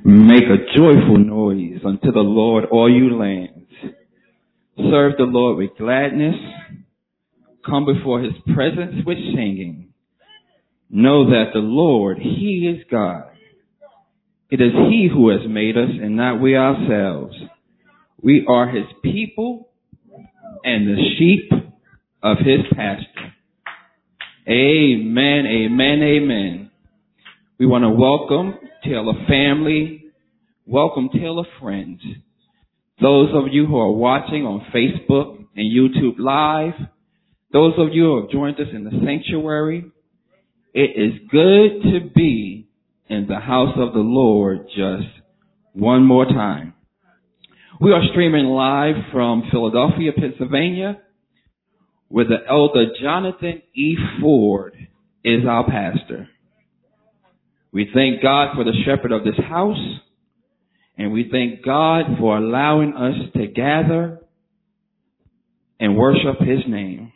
Make a joyful noise unto the Lord, all you lands. Serve the Lord with gladness. Come before his presence with singing. Know that the Lord, he is God. It is he who has made us and not we ourselves. We are his people and the sheep of his pasture. Amen, amen, amen. We want to welcome Taylor family. Welcome Taylor friends. Those of you who are watching on Facebook and YouTube Live. Those of you who have joined us in the sanctuary. It is good to be in the house of the Lord just one more time. We are streaming live from Philadelphia, Pennsylvania, where the elder Jonathan E. Ford is our pastor. We thank God for the shepherd of this house, and we thank God for allowing us to gather and worship his name.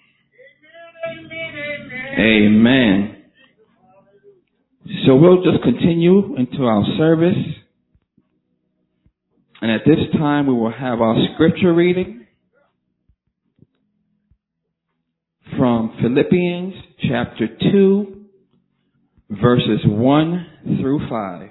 Amen. So we'll just continue into our service. And at this time, we will have our scripture reading from Philippians chapter 2, verses 1 through 5.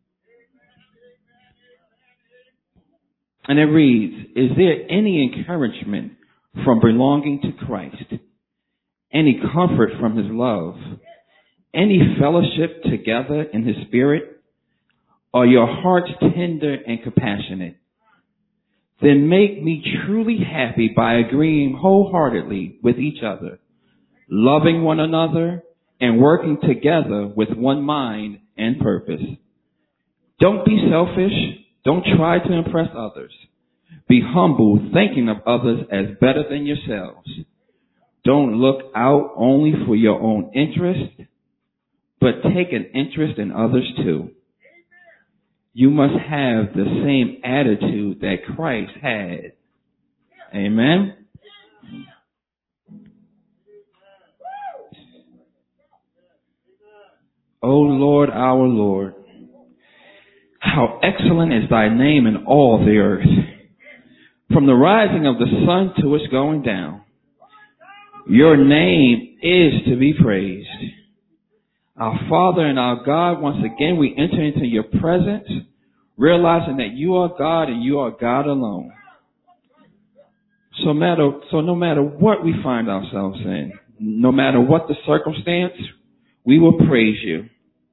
And it reads, is there any encouragement from belonging to Christ? Any comfort from his love? Any fellowship together in his spirit? Are your hearts tender and compassionate? Then make me truly happy by agreeing wholeheartedly with each other, loving one another, and working together with one mind and purpose. Don't be selfish. Don't try to impress others. Be humble, thinking of others as better than yourselves. Don't look out only for your own interest, but take an interest in others too. You must have the same attitude that Christ had. Amen. O Lord, our Lord, how excellent is thy name in all the earth. From the rising of the sun to its going down, your name is to be praised. Our Father and our God, once again, we enter into your presence, realizing that you are God and you are God alone. So no matter what we find ourselves in, no matter what the circumstance, we will praise you.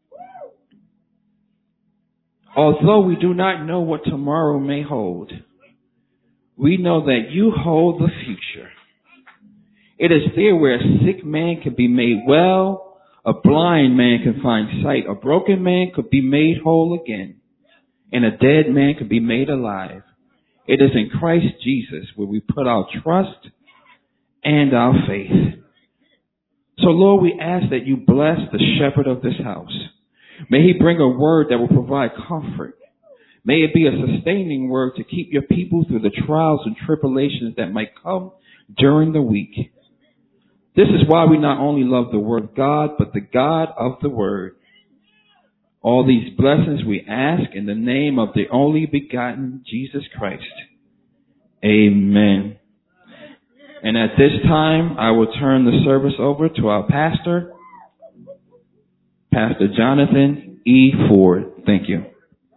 Although we do not know what tomorrow may hold, we know that you hold the future. It is there where a sick man can be made well, a blind man can find sight, a broken man could be made whole again, and a dead man could be made alive. It is in Christ Jesus where we put our trust and our faith. So Lord, we ask that you bless the shepherd of this house. May he bring a word that will provide comfort. May it be a sustaining word to keep your people through the trials and tribulations that might come during the week. This is why we not only love the word of God, but the God of the word. All these blessings we ask in the name of the only begotten Jesus Christ. Amen. And at this time, I will turn the service over to our pastor, Pastor Jonathan E. Ford. Thank you.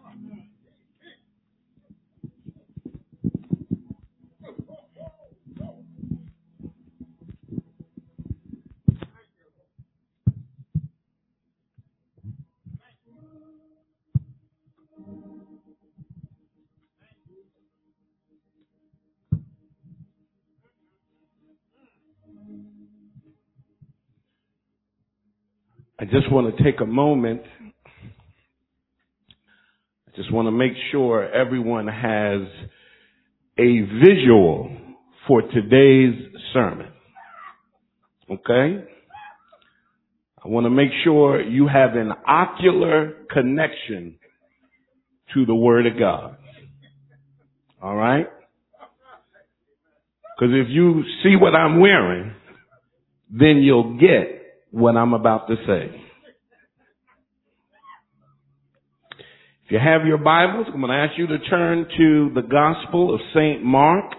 I just want to take a moment. I just want to make sure everyone has a visual for today's sermon. Okay? I want to make sure you have an ocular connection to the Word of God. All right? Because if you see what I'm wearing, then you'll get what I'm about to say. If you have your Bibles, I'm going to ask you to turn to the Gospel of St. Mark,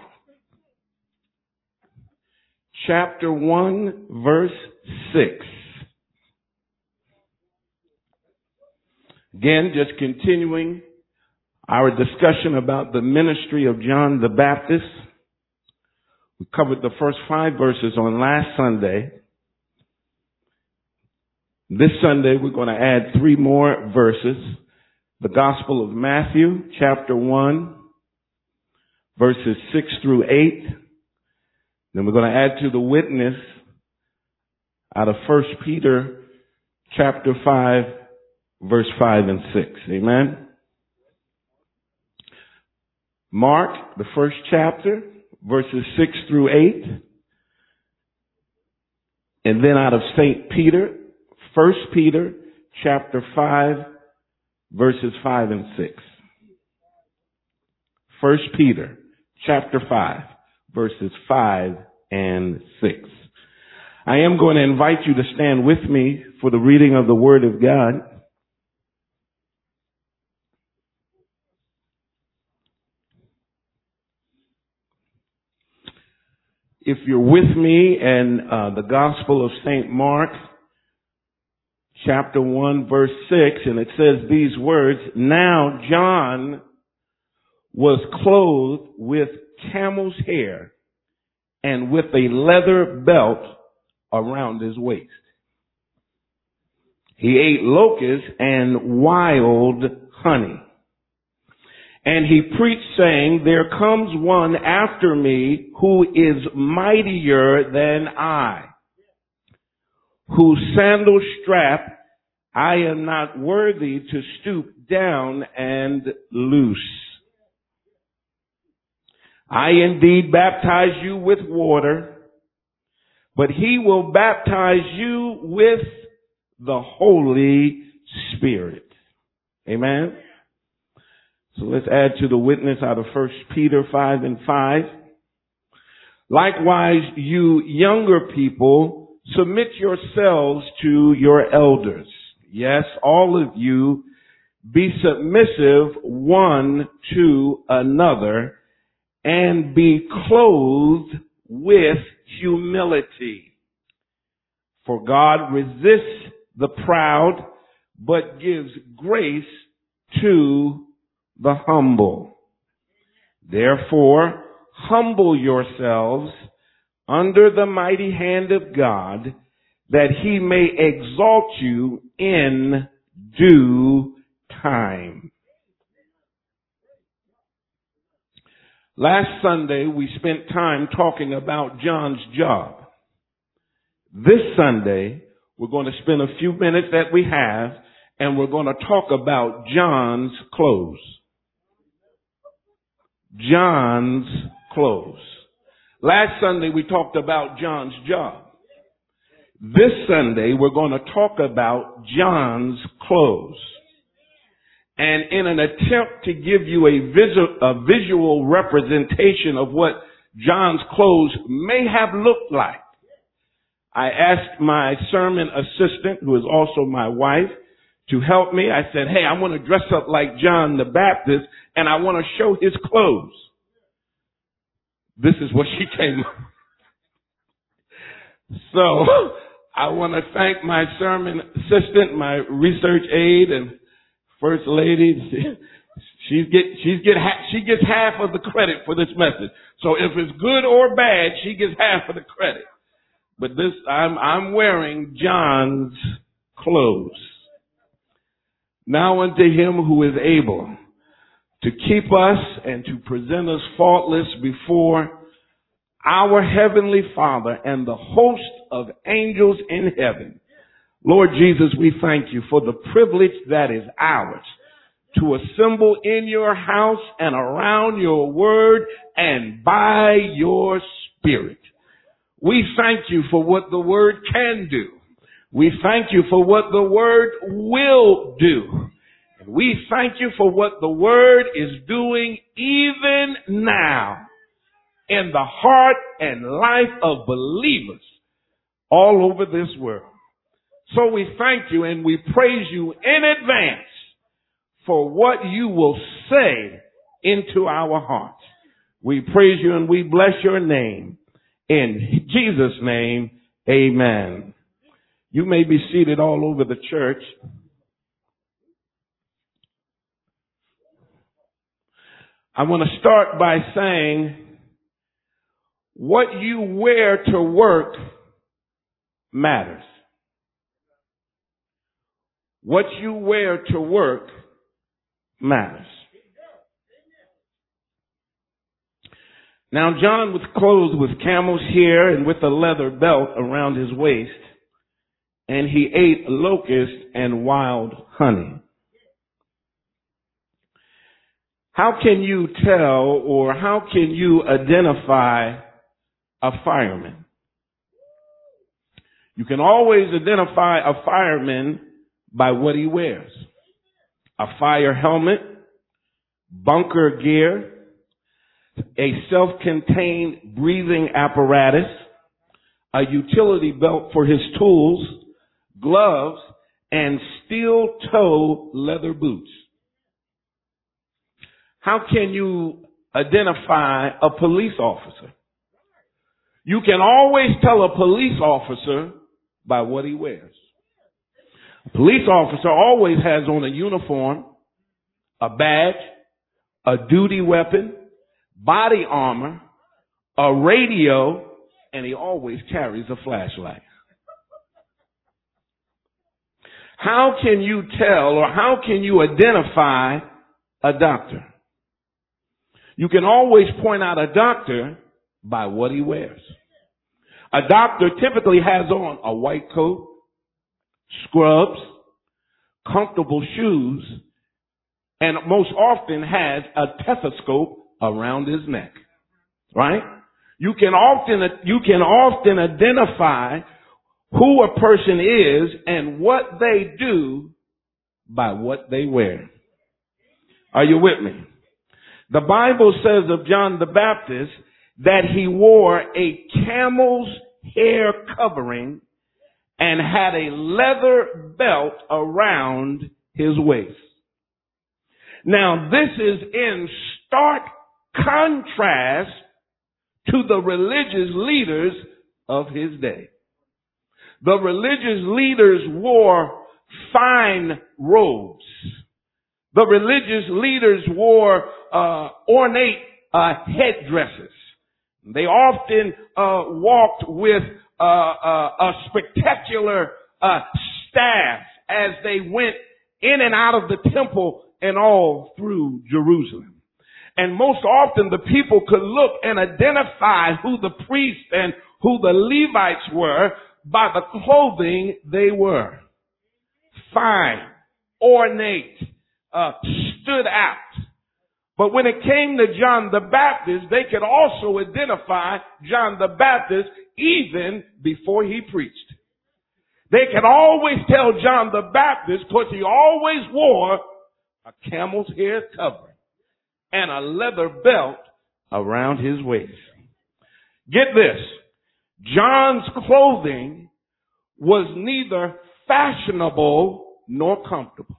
chapter 1, verse 6. Again, just continuing our discussion about the ministry of John the Baptist. We covered the first 5 verses on last Sunday. This Sunday, we're going to add 3 more verses. The Gospel of Matthew, chapter 1, verses 6 through 8. Then we're going to add to the witness out of 1 Peter, chapter 5, verse 5 and 6. Amen. Mark, the first chapter, verses 6 through 8. And then out of St. Peter, 1 Peter, chapter 5, verses 5 and 6. 1 Peter, chapter 5, verses 5 and 6. I am going to invite you to stand with me for the reading of the Word of God. If you're with me in the Gospel of St. Mark, chapter 1, verse 6, and it says these words, "Now John was clothed with camel's hair and with a leather belt around his waist. He ate locusts and wild honey. And he preached, saying, 'There comes one after me who is mightier than I, whose sandal strap I am not worthy to stoop down and loose. I indeed baptize you with water, but he will baptize you with the Holy Spirit.'" Amen. So let's add to the witness out of 1 Peter 5 and 5. "Likewise, you younger people, submit yourselves to your elders. Yes, all of you, be submissive one to another, and be clothed with humility. For God resists the proud, but gives grace to the humble. Therefore, humble yourselves under the mighty hand of God, that he may exalt you in due time." Last Sunday, we spent time talking about John's job. This Sunday, we're going to spend a few minutes that we have, and we're going to talk about John's clothes. John's clothes. Last Sunday, we talked about John's job. This Sunday, we're going to talk about John's clothes. And in an attempt to give you a visual representation of what John's clothes may have looked like, I asked my sermon assistant, who is also my wife, to help me. I said, "Hey, I want to dress up like John the Baptist, and I want to show his clothes." This is what she came up with. So I want to thank my sermon assistant, my research aide, and First Lady. She gets half of the credit for this message. So if it's good or bad, she gets half of the credit. But this, I'm wearing John's clothes. "Now unto him who is able to keep us and to present us faultless before our heavenly Father and the host of angels in heaven. Lord Jesus, we thank you for the privilege that is ours to assemble in your house and around your word and by your Spirit. We thank you for what the word can do. We thank you for what the word will do. And we thank you for what the word is doing even now in the heart and life of believers all over this world. So we thank you and we praise you in advance for what you will say into our hearts. We praise you and we bless your name. In Jesus' name, amen. You may be seated all over the church. I want to start by saying what you wear to work matters. What you wear to work matters. Now, John was clothed with camel's hair and with a leather belt around his waist, and he ate locusts and wild honey. How can you tell or how can you identify a fireman? You can always identify a fireman by what he wears. A fire helmet, bunker gear, a self-contained breathing apparatus, a utility belt for his tools, gloves, and steel-toe leather boots. How can you identify a police officer? You can always tell a police officer by what he wears. A police officer always has on a uniform, a badge, a duty weapon, body armor, a radio, and he always carries a flashlight. How can you tell or how can you identify a doctor? You can always point out a doctor by what he wears. A doctor typically has on a white coat, scrubs, comfortable shoes, and most often has a stethoscope around his neck. Right? You can often identify who a person is and what they do by what they wear. Are you with me? The Bible says of John the Baptist that he wore a camel's hair covering and had a leather belt around his waist. Now, this is in stark contrast to the religious leaders of his day. The religious leaders wore fine robes. The religious leaders wore ornate headdresses. They often walked with a spectacular staff as they went in and out of the temple and all through Jerusalem. And most often the people could look and identify who the priests and who the Levites were by the clothing they were. Fine, ornate, stood out. But when it came to John the Baptist, they could also identify John the Baptist even before he preached. They could always tell John the Baptist because he always wore a camel's hair covering and a leather belt around his waist. Get this. John's clothing was neither fashionable nor comfortable.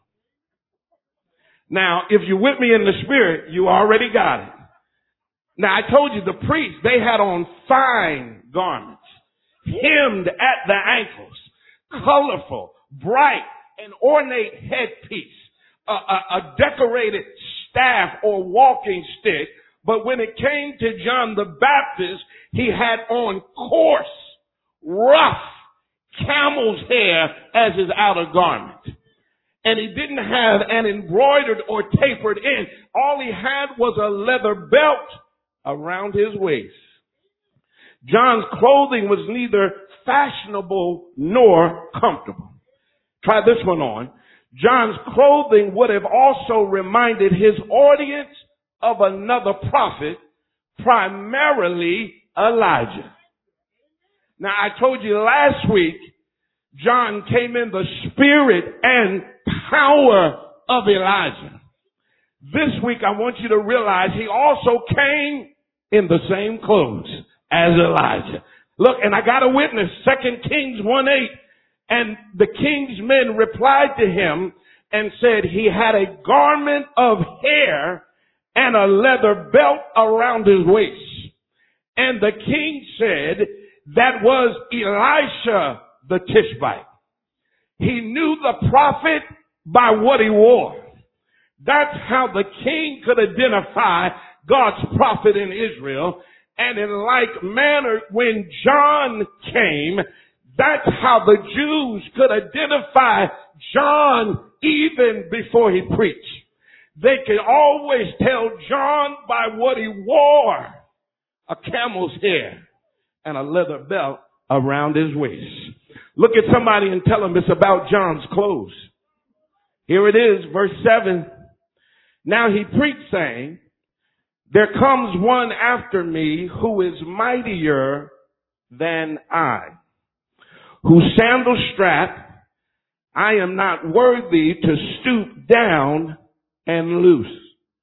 Now, if you're with me in the spirit, you already got it. Now, I told you the priests, they had on fine garments, hemmed at the ankles, colorful, bright, and ornate headpiece, a decorated staff or walking stick. But when it came to John the Baptist, he had on coarse, rough camel's hair as his outer garment. And he didn't have an embroidered or tapered end. All he had was a leather belt around his waist. John's clothing was neither fashionable nor comfortable. Try this one on. John's clothing would have also reminded his audience of another prophet, primarily Elijah. Now, I told you last week, John came in the spirit and power of Elijah. This week, I want you to realize he also came in the same clothes as Elijah. Look, and I got a witness, 2 Kings 1:8. And the king's men replied to him and said he had a garment of hair and a leather belt around his waist. And the king said, that was Elisha the Tishbite. He knew the prophet by what he wore. That's how the king could identify God's prophet in Israel. And in like manner, when John came, that's how the Jews could identify John even before he preached. They could always tell John by what he wore: a camel's hair and a leather belt around his waist. Look at somebody and tell them it's about John's clothes. Here it is, verse 7. Now he preached, saying, there comes one after me who is mightier than I, whose sandal strap I am not worthy to stoop down and loose.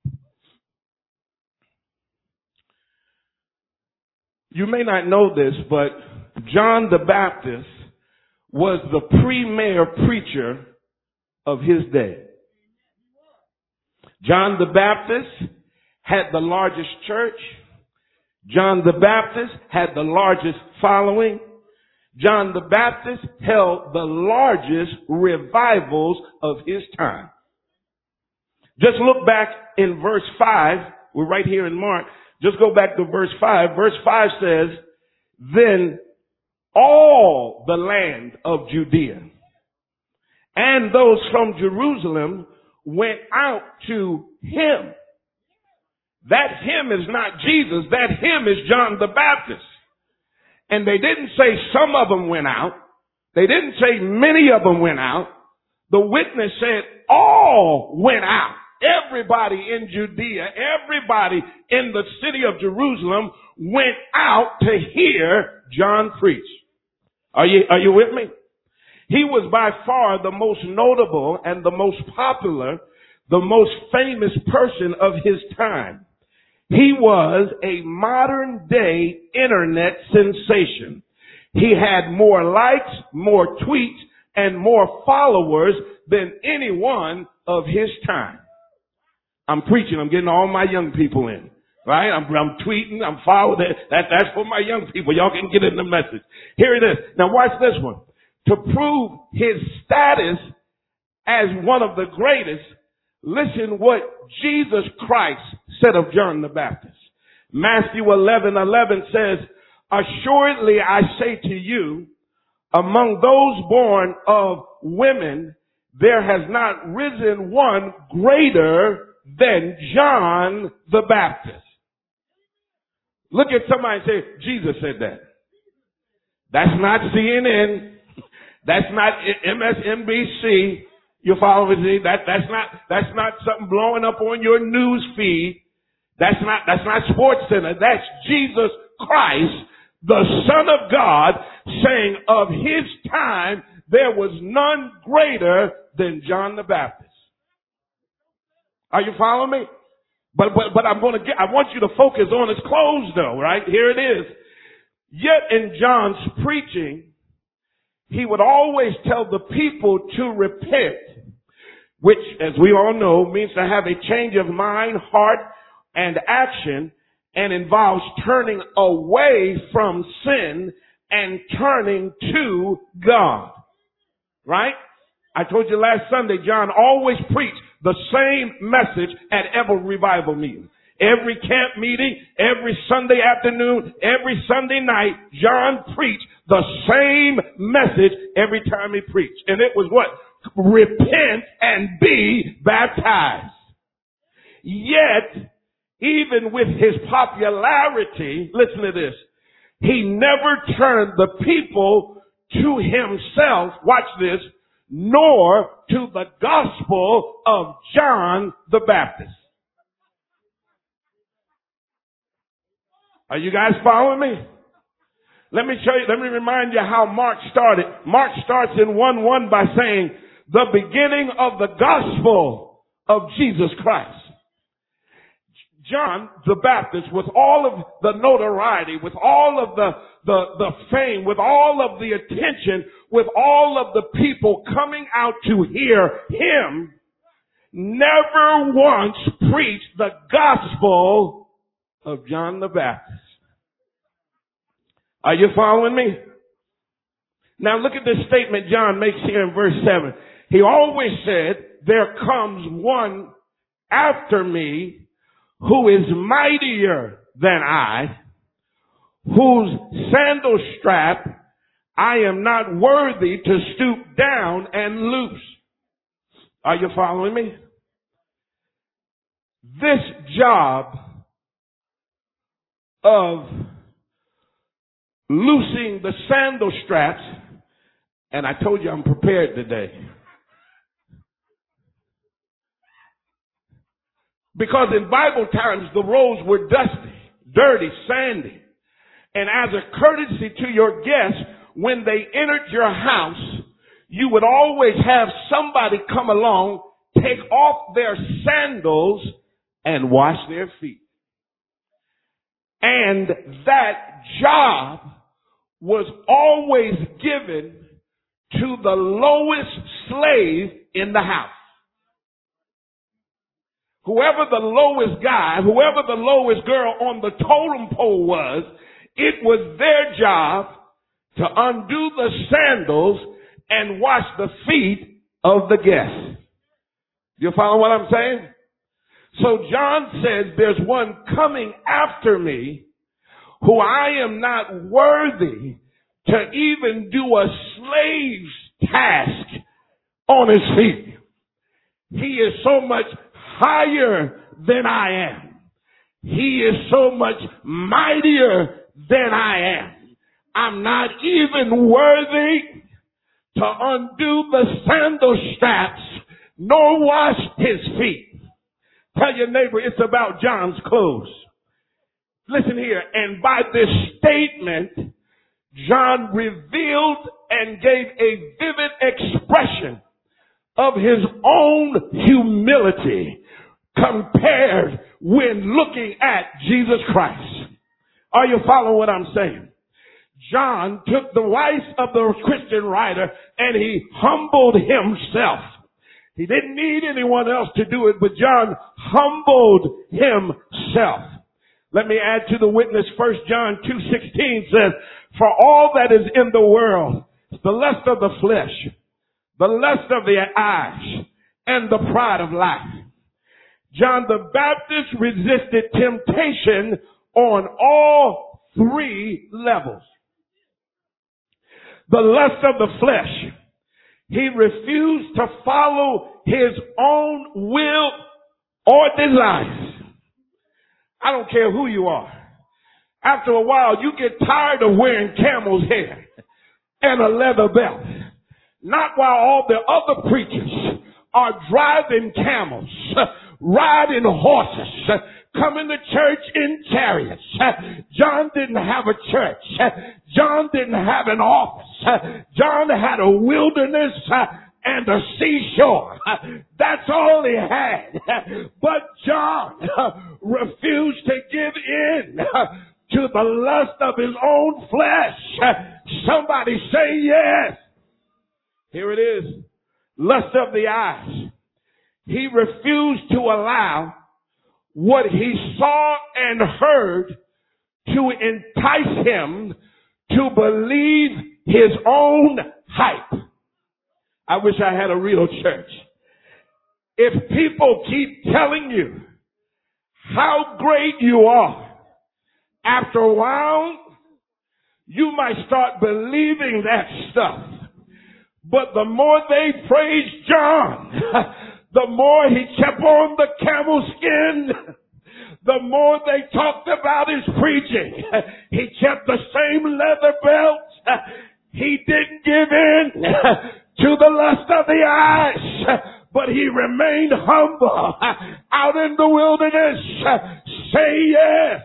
You may not know this, but John the Baptist was the premier preacher of his day. John the Baptist had the largest church. John the Baptist had the largest following. John the Baptist held the largest revivals of his time. Just look back in verse 5. We're right here in Mark. Just go back to verse 5. Verse 5 says, then all the land of Judea and those from Jerusalem went out to him. That him is not Jesus. That him is John the Baptist. And they didn't say some of them went out. They didn't say many of them went out. The witness said all went out. Everybody in Judea, everybody in the city of Jerusalem went out to hear John preach. Are you with me? He was by far the most notable and the most popular, the most famous person of his time. He was a modern day internet sensation. He had more likes, more tweets, and more followers than anyone of his time. I'm preaching. I'm getting all my young people in, right? I'm tweeting. I'm following. That's for my young people. Y'all can get in the message. Here it is. Now watch this one. To prove his status as one of the greatest, listen what Jesus Christ said of John the Baptist. Matthew 11:11 says, assuredly I say to you, among those born of women, there has not risen one greater than John the Baptist. Look at somebody and say, Jesus said that. That's not CNN. That's not MSNBC. You follow me? That's not something blowing up on your news feed. That's not Sports Center. That's Jesus Christ, the Son of God, saying of his time there was none greater than John the Baptist. Are you following me? But I want you to focus on his clothes though, right? Here it is. Yet in John's preaching, he would always tell the people to repent, which, as we all know, means to have a change of mind, heart, and action, and involves turning away from sin and turning to God. Right? I told you last Sunday, John always preached the same message at every revival meeting. Every camp meeting, every Sunday afternoon, every Sunday night, John preached the same message every time he preached. And it was what? Repent and be baptized. Yet, even with his popularity, listen to this, he never turned the people to himself, watch this, nor to the gospel of John the Baptist. Are you guys following me? Let me remind you how Mark started. Mark starts in 1:1 by saying, the beginning of the gospel of Jesus Christ. John the Baptist, with all of the notoriety, with all of the fame, with all of the attention, with all of the people coming out to hear him, never once preached the gospel of John the Baptist. Are you following me? Now look at this statement John makes here in verse 7. He always said, there comes one after me who is mightier than I, whose sandal strap I am not worthy to stoop down and loose. Are you following me? This job of loosing the sandal straps, and I told you I'm prepared today. Because in Bible times, the roads were dusty, dirty, sandy. And as a courtesy to your guests, when they entered your house, you would always have somebody come along, take off their sandals, and wash their feet. And that job was always given to the lowest slave in the house. Whoever the lowest guy, whoever the lowest girl on the totem pole was, it was their job to undo the sandals and wash the feet of the guests. You follow what I'm saying? So John says there's one coming after me who I am not worthy to even do a slave's task on his feet. He is so much higher than I am. He is so much mightier than I am. I'm not even worthy to undo the sandal straps nor wash his feet. Tell your neighbor it's about John's clothes. Listen here, and by this statement, John revealed and gave a vivid expression of his own humility compared when looking at Jesus Christ. Are you following what I'm saying? John took the voice of the Christian writer and he humbled himself. He didn't need anyone else to do it, but John humbled himself. Let me add to the witness. 1 John 2:16 says, for all that is in the world, the lust of the flesh, the lust of the eyes, and the pride of life. John the Baptist resisted temptation on all three levels. The lust of the flesh. He refused to follow his own will or desires. I don't care who you are. After a while, you get tired of wearing camel's hair and a leather belt. Not while all the other preachers are driving camels, riding horses, coming to church in chariots. John didn't have a church. John didn't have an office. John had a wilderness and a seashore. That's all he had. But John refused to give in to the lust of his own flesh. Somebody say yes. Here it is. Lust of the eyes. He refused to allow what he saw and heard to entice him to believe his own hype. I wish I had a real church. If people keep telling you how great you are, after a while, you might start believing that stuff. But the more they praised John, the more he kept on the camel skin, the more they talked about his preaching. He kept the same leather belt. He didn't give in to the lust of the eyes, but he remained humble out in the wilderness. Say yes.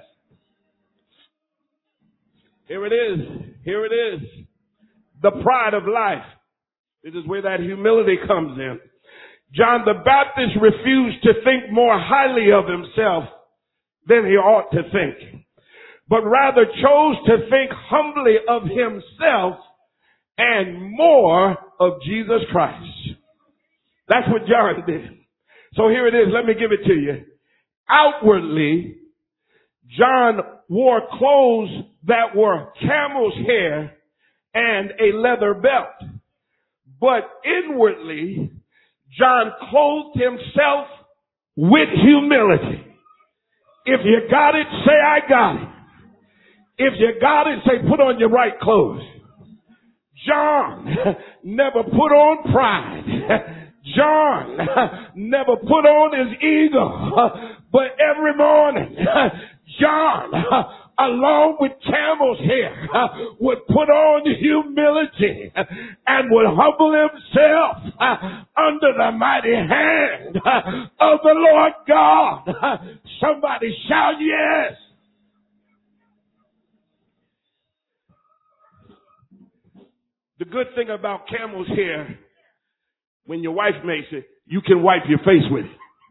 Here it is. Here it is. The pride of life. This is where that humility comes in. John the Baptist refused to think more highly of himself than he ought to think, but rather chose to think humbly of himself and more of Jesus Christ. That's what John did. So here it is. Let me give it to you. Outwardly, John wore clothes that were camel's hair and a leather belt. But inwardly, John clothed himself with humility. If you got it, say, I got it. If you got it, say, put on your right clothes. John never put on pride. John never put on his ego. But every morning, John, along with camel's hair, would put on humility and would humble himself under the mighty hand of the Lord God. Somebody shout yes. The good thing about camel's hair, when your wife makes it, you can wipe your face with it.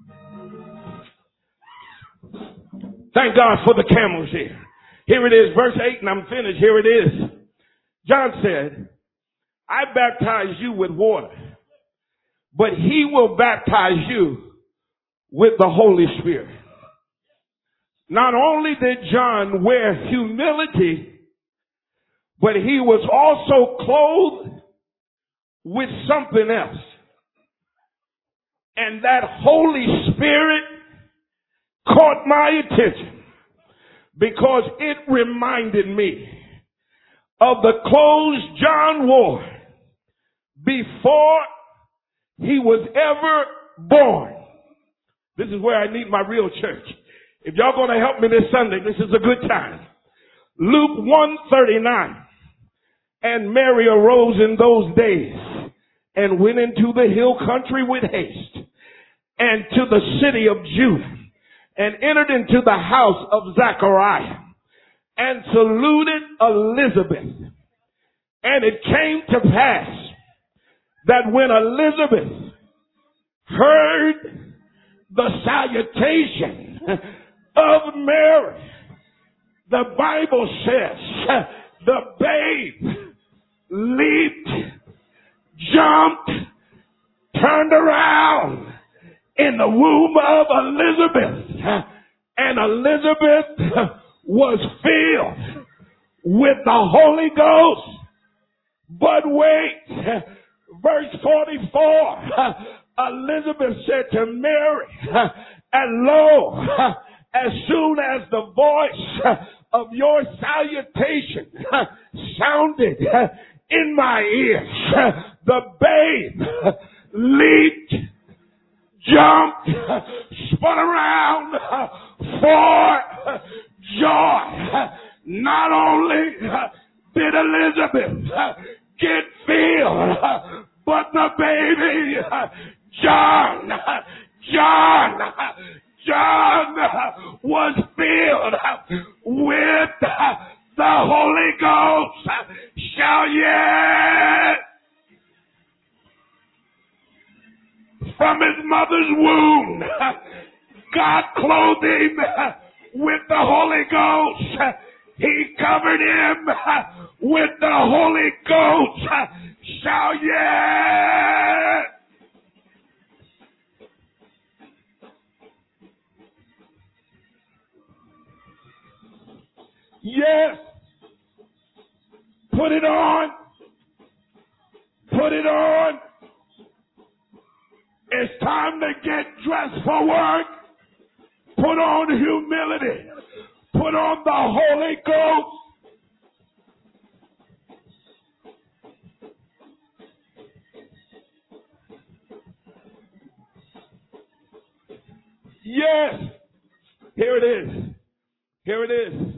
Thank God for the camel's hair. Here it is, verse 8, and I'm finished. Here it is. John said, I baptize you with water, but he will baptize you with the Holy Spirit. Not only did John wear humility, but he was also clothed with something else. And that Holy Spirit caught my attention because it reminded me of the clothes John wore before he was ever born. This is where I need my real church. If y'all going to help me this Sunday, this is a good time. Luke 1:39. And Mary arose in those days and went into the hill country with haste and to the city of Judah and entered into the house of Zachariah and saluted Elizabeth. And it came to pass that when Elizabeth heard the salutation of Mary, the Bible says the babe leaped, jumped, turned around in the womb of Elizabeth, and Elizabeth was filled with the Holy Ghost. But wait, verse 44, Elizabeth said to Mary, and lo, as soon as the voice of your salutation sounded in my ears, the babe leaped, jumped, spun around for joy. Not only did Elizabeth get filled, but the baby, John was filled with the Holy Ghost. Shout yes! From his mother's womb, God clothed him with the Holy Ghost. He covered him with the Holy Ghost. Shout yes! Yes. Put it on. Put it on. It's time to get dressed for work. Put on humility. Put on the Holy Ghost. Yes. Here it is. Here it is.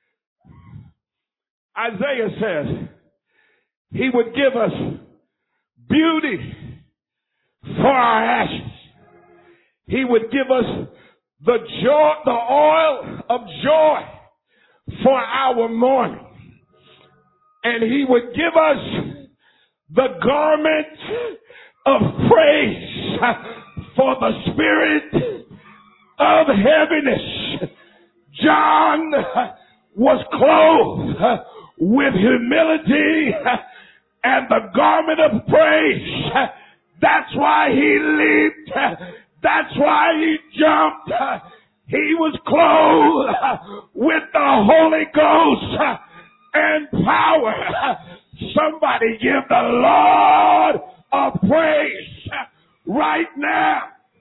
Isaiah says he would give us beauty for our ashes. He would give us the joy, the oil of joy for our mourning. And he would give us the garment of praise for the spirit of heaviness. John was clothed with humility and the garment of praise. That's why he leaped. That's why he jumped. He was clothed with the Holy Ghost and power. Somebody give the Lord a praise right now.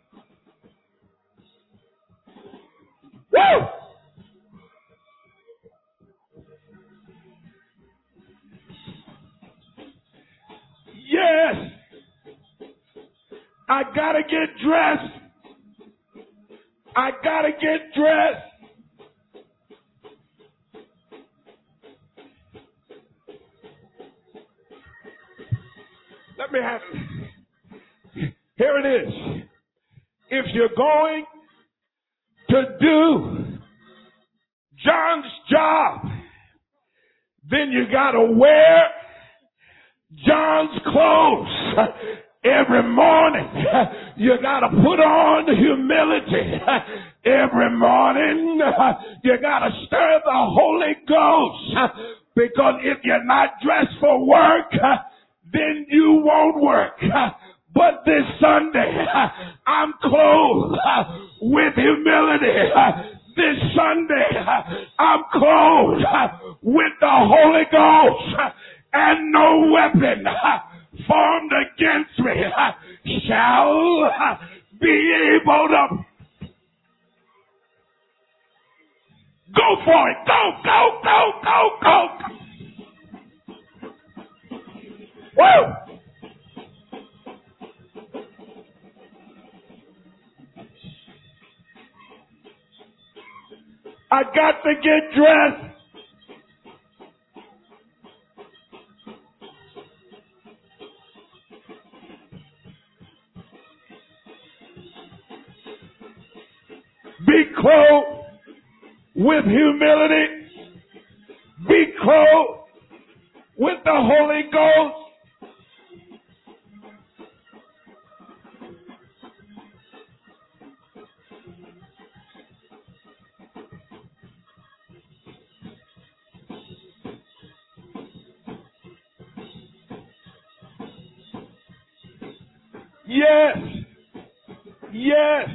Woo! Yes. I gotta get dressed. I gotta get dressed. Let me have it. Here it is. If you're going to do John's job, then you gotta wear John's clothes. Every morning, you gotta put on humility. Every morning, you gotta stir the Holy Ghost. Because if you're not dressed for work, then you won't work. But this Sunday, I'm clothed with humility. This Sunday, I'm clothed with the Holy Ghost. And no weapon formed against me shall be able to. Go for it. Go, go, go, go, go. Woo! I got to get dressed. Be clothed with humility. Be clothed with the Holy Ghost. Yes. Yes.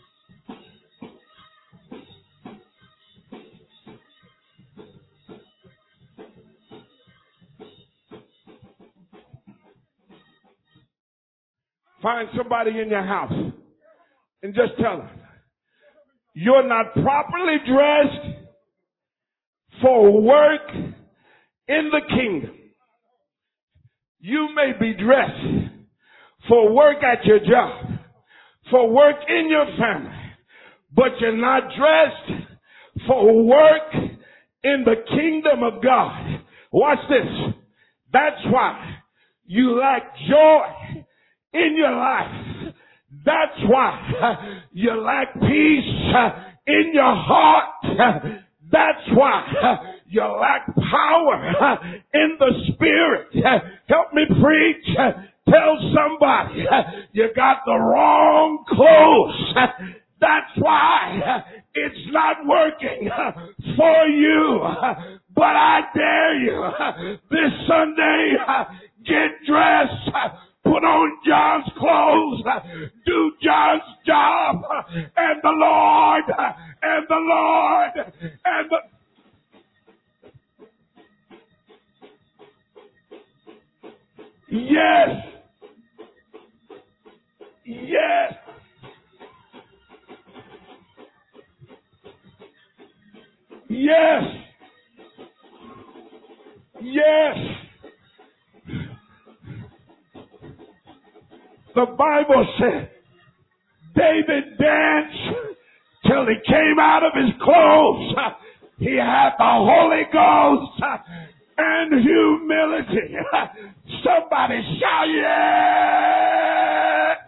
Find somebody in your house and just tell them, you're not properly dressed for work in the kingdom. You may be dressed for work at your job, for work in your family, but you're not dressed for work in the kingdom of God. Watch this. That's why you lack joy in your life. That's why you lack peace in your heart. That's why you lack power in the spirit. Help me preach. Tell somebody you got the wrong clothes. That's why it's not working for you. But I dare you this Sunday, get dressed. Put on John's clothes, do John's job, and the Lord, and the Lord, and the... Yes. Yes. Yes. Yes. The Bible said David danced till he came out of his clothes. He had the Holy Ghost and humility. Somebody shout, yeah!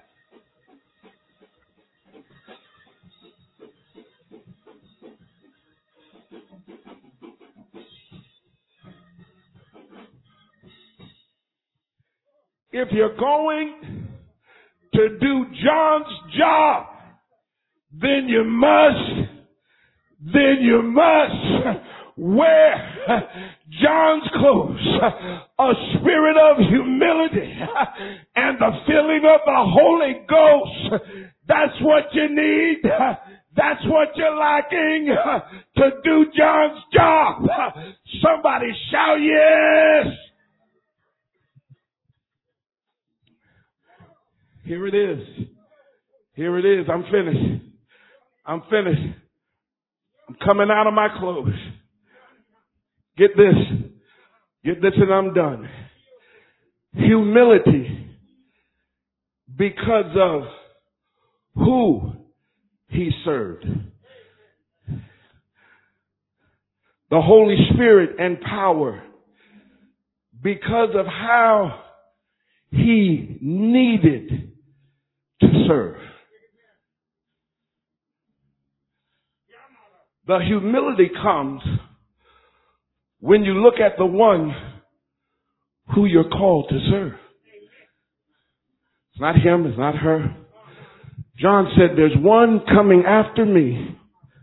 If you're going to do John's job, then you must wear John's clothes, a spirit of humility and the filling of the Holy Ghost. That's what you need. That's what you're lacking to do John's job. Somebody shout yes. Here it is. Here it is. I'm finished. I'm finished. I'm coming out of my clothes. Get this. Get this and I'm done. Humility because of who he served. The Holy Spirit and power because of how he needed to serve. The humility comes when you look at the one who you're called to serve. It's not him, it's not her. John said, there's one coming after me.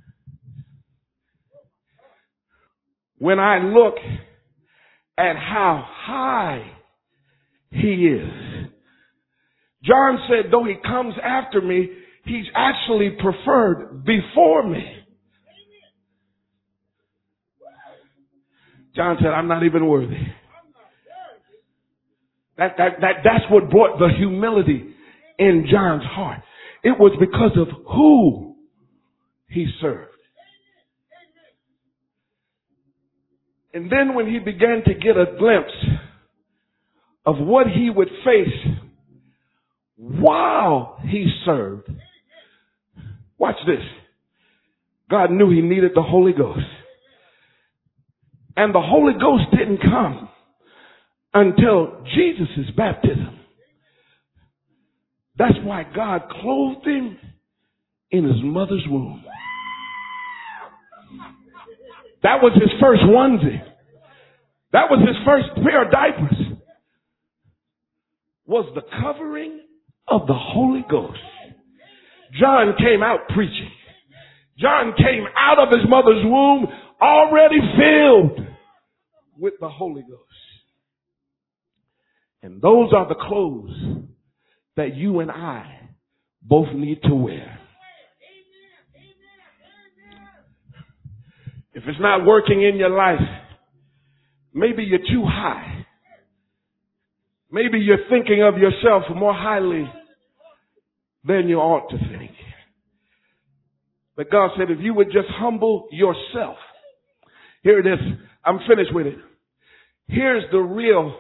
When I look at how high he is. John said, though he comes after me, he's actually preferred before me. John said, I'm not even worthy. That's what brought the humility in John's heart. It was because of who he served. And then when he began to get a glimpse of what he would face while he served, watch this. God knew he needed the Holy Ghost. And the Holy Ghost didn't come until Jesus' baptism. That's why God clothed him in his mother's womb. That was his first onesie. That was his first pair of diapers. Was the covering of the Holy Ghost. John came out preaching. John came out of his mother's womb already filled with the Holy Ghost. And those are the clothes that you and I both need to wear. If it's not working in your life, maybe you're too high. Maybe you're thinking of yourself more highly than you ought to think. But God said, if you would just humble yourself. Here it is. I'm finished with it. Here's the real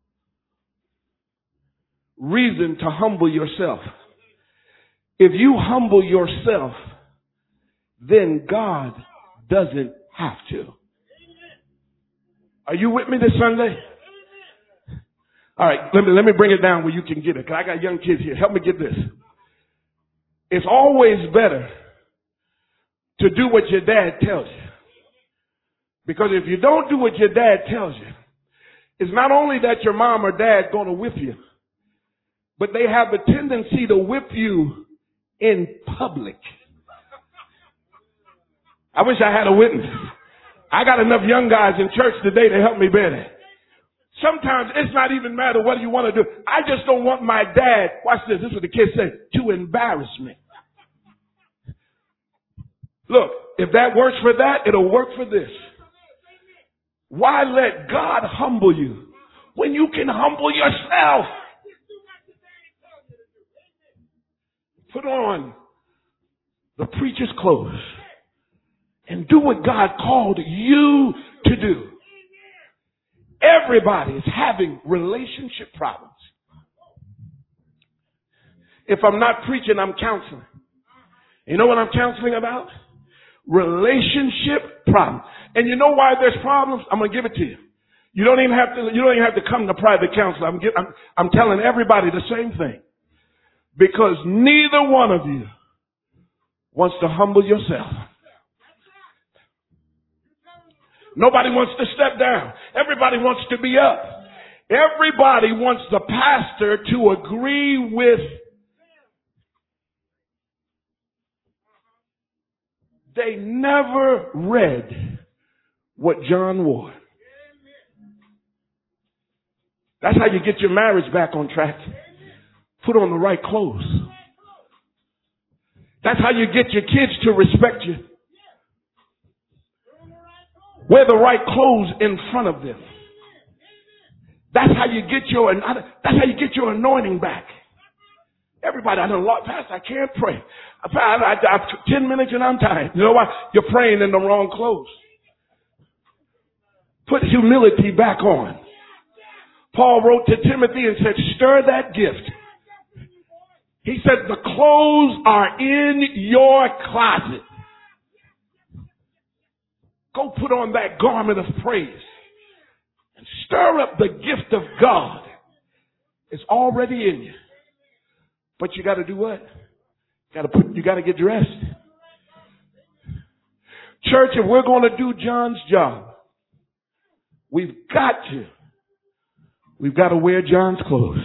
reason to humble yourself. If you humble yourself, then God doesn't have to. Are you with me this Sunday? All right, let me bring it down where you can get it. 'Cause I got young kids here. Help me get this. It's always better to do what your dad tells you. Because if you don't do what your dad tells you, it's not only that your mom or dad going to whip you, but they have a tendency to whip you in public. I wish I had a witness. I got enough young guys in church today to help me bear that. Sometimes it's not even matter what you want to do. I just don't want my dad, watch this, this is what the kids say, to embarrass me. Look, if that works for that, it'll work for this. Why let God humble you when you can humble yourself? Put on the preacher's clothes and do what God called you to do. Everybody is having relationship problems. If I'm not preaching, I'm counseling. You know what I'm counseling about? Relationship problems. And you know why there's problems? I'm going to give it to you. You don't even have to come to private counseling. I'm telling everybody the same thing. Because neither one of you wants to humble yourself. Nobody wants to step down. Everybody wants to be up. Everybody wants the pastor to agree with. They never read what John wore. That's how you get your marriage back on track. Put on the right clothes. That's how you get your kids to respect you. Wear the right clothes in front of them. That's how you get your anointing back. Everybody, I don't, Lord, Pastor, I can't pray. I 10 minutes and I'm tired. You know why? You're praying in the wrong clothes. Put humility back on. Paul wrote to Timothy and said, stir that gift. He said, the clothes are in your closet. Go put on that garment of praise and stir up the gift of God. It's already in you. But you got to do what? You got to get dressed. Church, if we're going to do John's job, we've got to wear John's clothes.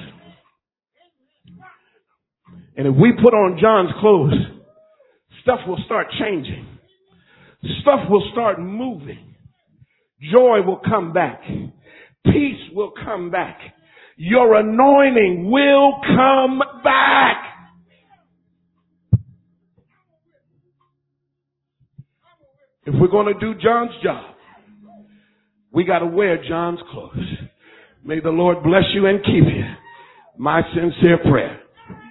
And if we put on John's clothes, stuff will start changing. Stuff will start moving. Joy will come back. Peace will come back. Your anointing will come back. If we're going to do John's job, we got to wear John's clothes. May the Lord bless you and keep you. My sincere prayer.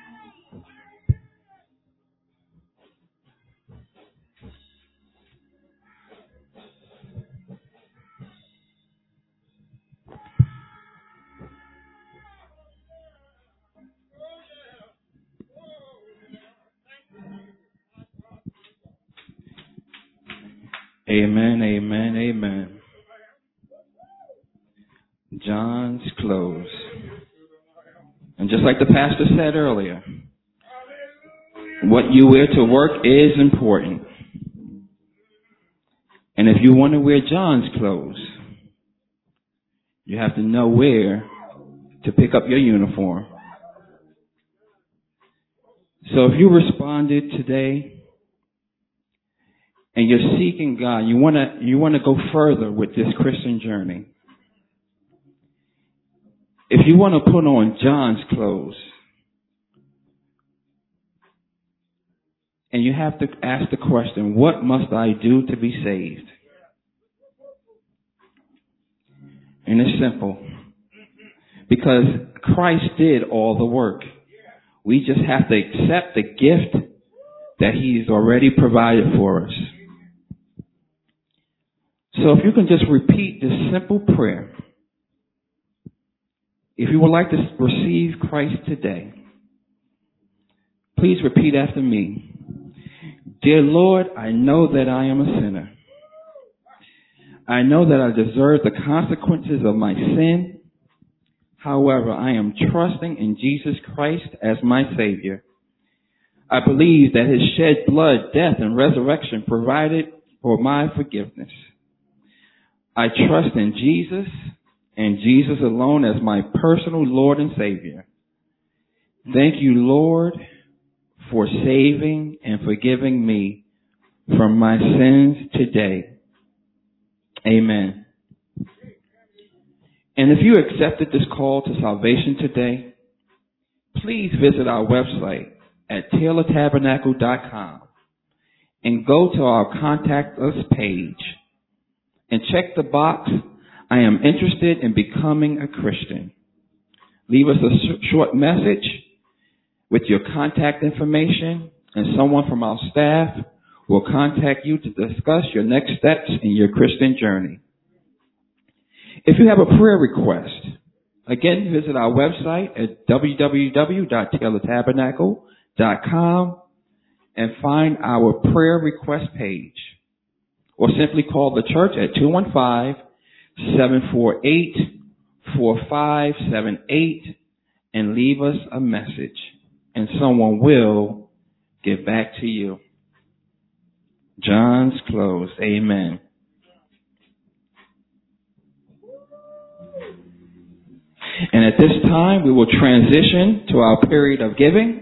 Amen, amen, amen. John's clothes. And just like the pastor said earlier, what you wear to work is important. And if you want to wear John's clothes, you have to know where to pick up your uniform. So if you responded today, and you're seeking God, you want to go further with this Christian journey. If you want to put on John's clothes, and you have to ask the question, what must I do to be saved? And it's simple. Because Christ did all the work. We just have to accept the gift that He's already provided for us. So if you can just repeat this simple prayer. If you would like to receive Christ today, please repeat after me. Dear Lord, I know that I am a sinner. I know that I deserve the consequences of my sin. However, I am trusting in Jesus Christ as my Savior. I believe that His shed blood, death, and resurrection provided for my forgiveness. I trust in Jesus and Jesus alone as my personal Lord and Savior. Thank you, Lord, for saving and forgiving me from my sins today. Amen. And if you accepted this call to salvation today, please visit our website at taylortabernacle.com and go to our Contact Us page and check the box, I am interested in becoming a Christian. Leave us a short message with your contact information, and someone from our staff will contact you to discuss your next steps in your Christian journey. If you have a prayer request, again, visit our website at www.taylortabernacle.com and find our prayer request page. Or simply call the church at 215-748-4578 and leave us a message. And someone will get back to you. John's clothes. Amen. And at this time, we will transition to our period of giving.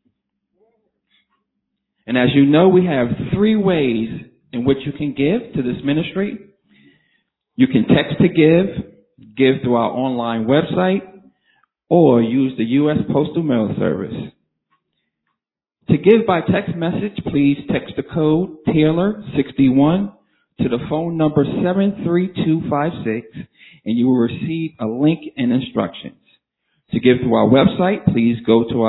And as you know, we have 3 ways in which you can give to this ministry. You can text to give through our online website, or use the U.S. Postal Mail Service. To give by text message, please text the code Taylor61 to the phone number 73256, and you will receive a link and instructions. To give through our website, please go to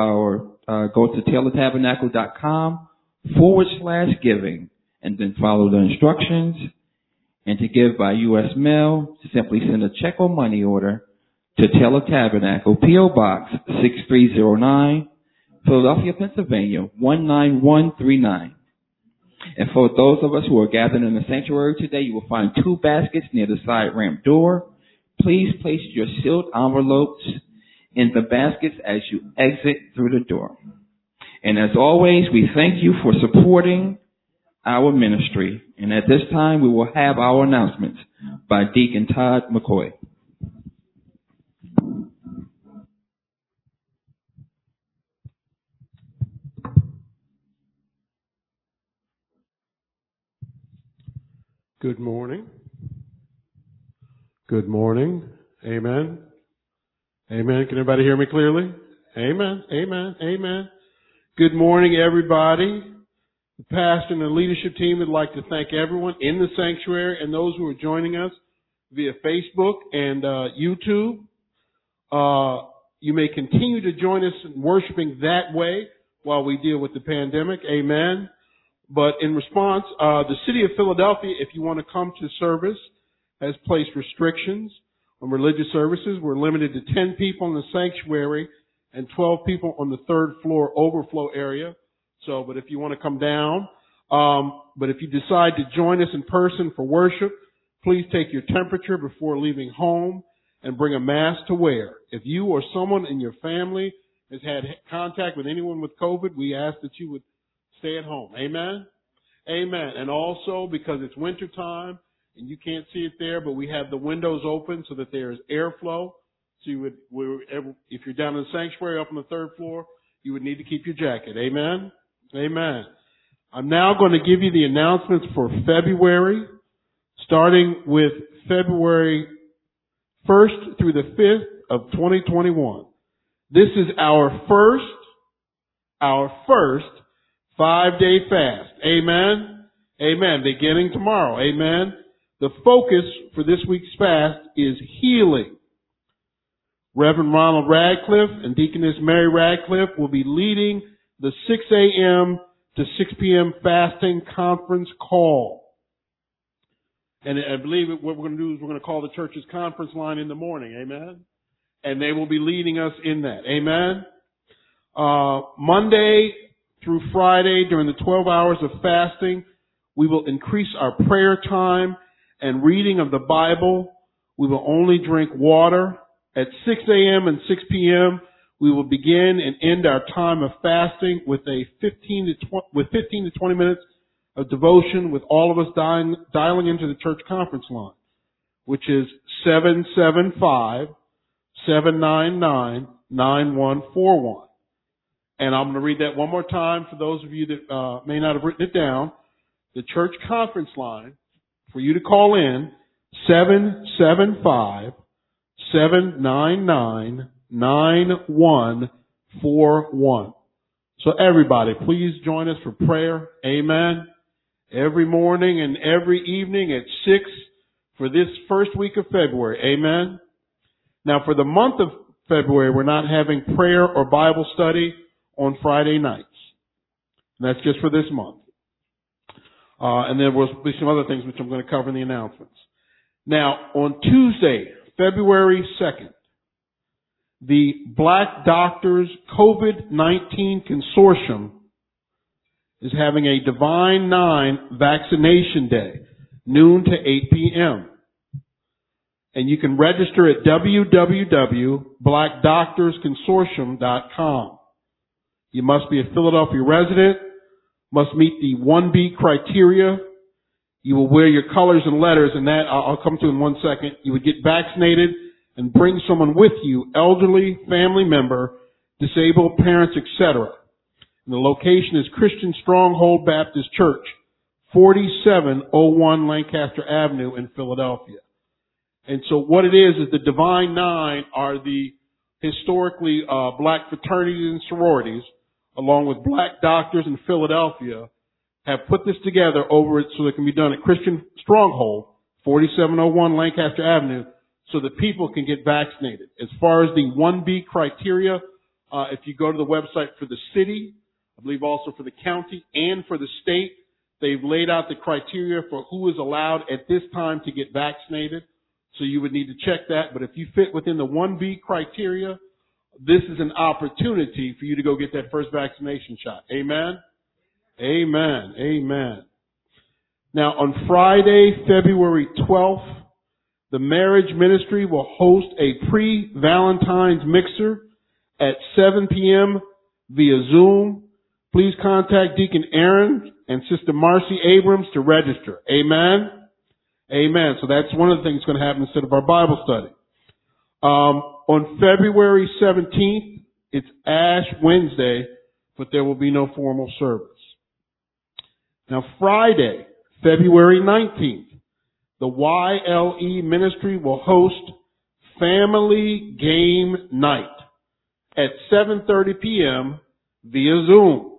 taylortabernacle.com/giving, and then follow the instructions. And to give by U.S. mail, simply send a check or money order to Taylor Tabernacle, P.O. Box 6309, Philadelphia, Pennsylvania 19139. And for those of us who are gathered in the sanctuary today, you will find 2 baskets near the side ramp door. Please place your sealed envelopes in the baskets as you exit through the door. And as always, we thank you for supporting our ministry. And at this time, we will have our announcements by Deacon Todd McCoy. Good morning. Good morning. Amen. Amen. Can everybody hear me clearly? Amen. Amen. Amen. Good morning, everybody. The pastor and the leadership team would like to thank everyone in the sanctuary and those who are joining us via Facebook and YouTube. You may continue to join us in worshiping that way while we deal with the pandemic. Amen. But in response, the city of Philadelphia, if you want to come to service, has placed restrictions on religious services. We're limited to 10 people in the sanctuary and 12 people on the 3rd floor overflow area. So, but if you want to come down, but if you decide to join us in person for worship, please take your temperature before leaving home and bring a mask to wear. If you or someone in your family has had contact with anyone with COVID, we ask that you would stay at home. Amen? Amen. And also, because it's winter time, and you can't see it there, but we have the windows open so that there is airflow. So you would, if you're down in the sanctuary up on the 3rd floor, you would need to keep your jacket. Amen? Amen. I'm now going to give you the announcements for February, starting with February 1st through the 5th of 2021. This is our first 5-day fast. Amen? Amen. Beginning tomorrow. Amen. The focus for this week's fast is healing. Reverend Ronald Radcliffe and Deaconess Mary Radcliffe will be leading the 6 a.m. to 6 p.m. fasting conference call. And I believe what we're going to do is we're going to call the church's conference line in the morning. Amen. And they will be leading us in that. Amen. Monday through Friday, during the 12 hours of fasting, we will increase our prayer time and reading of the Bible. We will only drink water. At 6 a.m. and 6 p.m., we will begin and end our time of fasting with 15 to 20 minutes of devotion, with all of us dialing into the church conference line, which is 775-799-9141. And I'm going to read that one more time for those of you that may not have written it down. The church conference line for you to call in, 775-799-9141. So everybody, please join us for prayer. Amen. Every morning and every evening at 6 for this first week of February. Amen. Now for the month of February, we're not having prayer or Bible study on Friday nights. And that's just for this month. And there will be some other things which I'm going to cover in the announcements. Now, on Tuesday, February 2nd, the Black Doctors COVID-19 Consortium is having a Divine 9 vaccination day, noon to 8 p.m. And you can register at www.blackdoctorsconsortium.com. You must be a Philadelphia resident, must meet the 1B criteria. You will wear your colors and letters, and that I'll come to in one second. You would get vaccinated and bring someone with you, elderly, family member, disabled parents, etc. And the location is Christian Stronghold Baptist Church, 4701 Lancaster Avenue in Philadelphia. And so what it is the Divine 9 are the historically black fraternities and sororities along with black doctors in Philadelphia, have put this together over it so it can be done at Christian Stronghold, 4701 Lancaster Avenue, so that people can get vaccinated. As far as the 1B criteria, if you go to the website for the city, I believe also for the county and for the state, they've laid out the criteria for who is allowed at this time to get vaccinated. So you would need to check that. But if you fit within the 1B criteria, this is an opportunity for you to go get that first vaccination shot. Amen? Amen. Amen. Now, on Friday, February 12th, the marriage ministry will host a pre-Valentine's mixer at 7 p.m. via Zoom. Please contact Deacon Aaron and Sister Marcy Abrams to register. Amen? Amen. So that's one of the things that's going to happen instead of our Bible study. On February 17th, it's Ash Wednesday, but there will be no formal service. Now, Friday, February 19th, the YLE ministry will host Family Game Night at 7:30 p.m. via Zoom.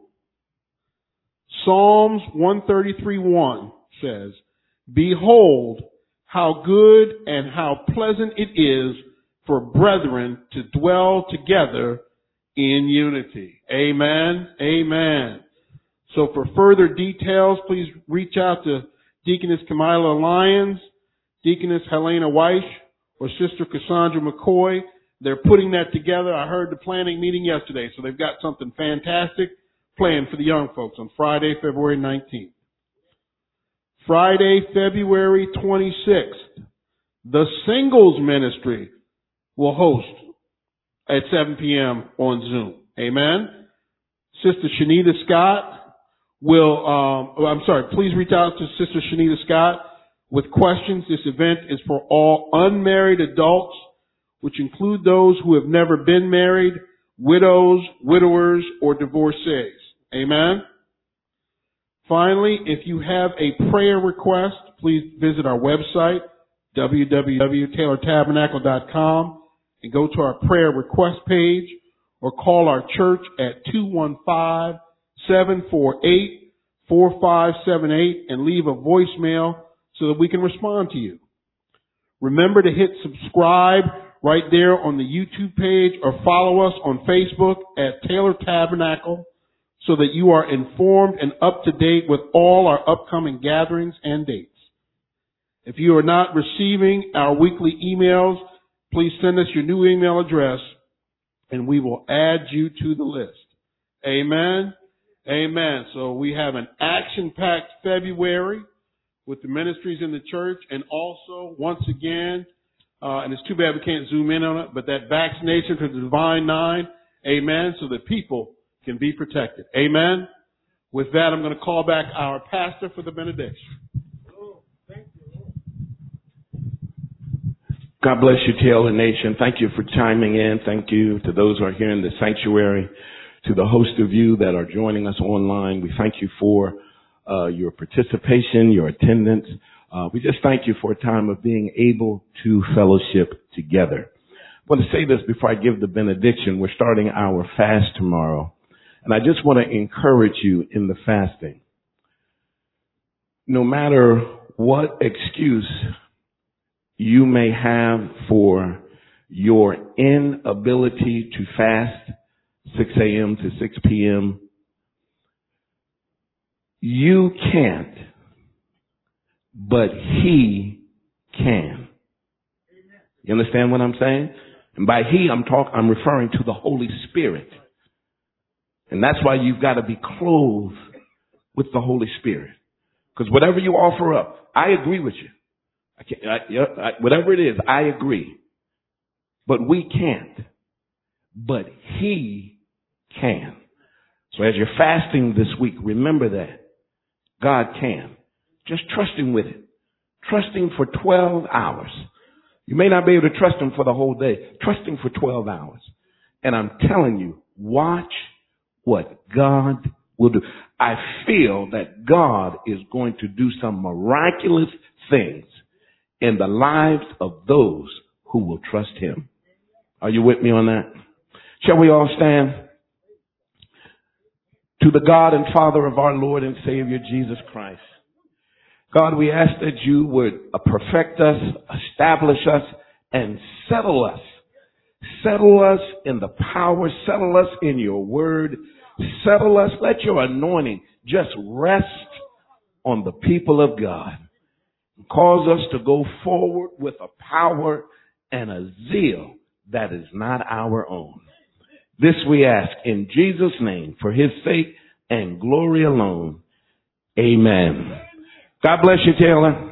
Psalms 133:1 says, "Behold, how good and how pleasant it is for brethren to dwell together in unity." Amen. Amen. So for further details, please reach out to Deaconess Kamila Lyons, Deaconess Helena Weish, or Sister Cassandra McCoy. They're putting that together. I heard the planning meeting yesterday, so they've got something fantastic planned for the young folks on Friday, February 19th. Friday, February 26th, the singles ministry will host at 7 p.m. on Zoom. Amen. Sister Shanita Scott please reach out to Sister Shanita Scott with questions. This event is for all unmarried adults, which include those who have never been married, widows, widowers, or divorcees. Amen. Finally, if you have a prayer request, please visit our website, www.taylortabernacle.com, and go to our prayer request page, or call our church at 215-748-4578 and leave a voicemail so that we can respond to you. Remember to hit subscribe right there on the YouTube page, or follow us on Facebook at Taylor Tabernacle so that you are informed and up to date with all our upcoming gatherings and dates. If you are not receiving our weekly emails, please send us your new email address and we will add you to the list. Amen. Amen. So we have an action-packed February with the ministries in the church, and also, once again, and it's too bad we can't zoom in on it, but that vaccination for the Divine Nine, amen, so that people can be protected. Amen. With that, I'm going to call back our pastor for the benediction. God bless you, Taylor Nation. Thank you for chiming in. Thank you to those who are here in the sanctuary, to the host of you that are joining us online. We thank you for your participation, your attendance. We just thank you for a time of being able to fellowship together. I want to say this before I give the benediction. We're starting our fast tomorrow, and I just want to encourage you in the fasting. No matter what excuse you may have for your inability to fast 6 a.m. to 6 p.m., you can't, but He can. You understand what I'm saying? And by He, I'm referring to the Holy Spirit. And that's why you've got to be clothed with the Holy Spirit. Because whatever you offer up, I agree with you. Whatever it is, I agree. But we can't. But He can. So as you're fasting this week, remember that. God can. Just trust Him with it. Trust Him for 12 hours. You may not be able to trust Him for the whole day. Trust Him for 12 hours. And I'm telling you, watch what God will do. I feel that God is going to do some miraculous things in the lives of those who will trust Him. Are you with me on that? Shall we all stand? to the God and Father of our Lord and Savior Jesus Christ. God, we ask that you would perfect us, establish us, and settle us. Settle us in the power. Settle us in your word. Settle us. Let your anointing just rest on the people of God. Cause us to go forward with a power and a zeal that is not our own. This we ask in Jesus' name, for his sake and glory alone. Amen. God bless you, Taylor.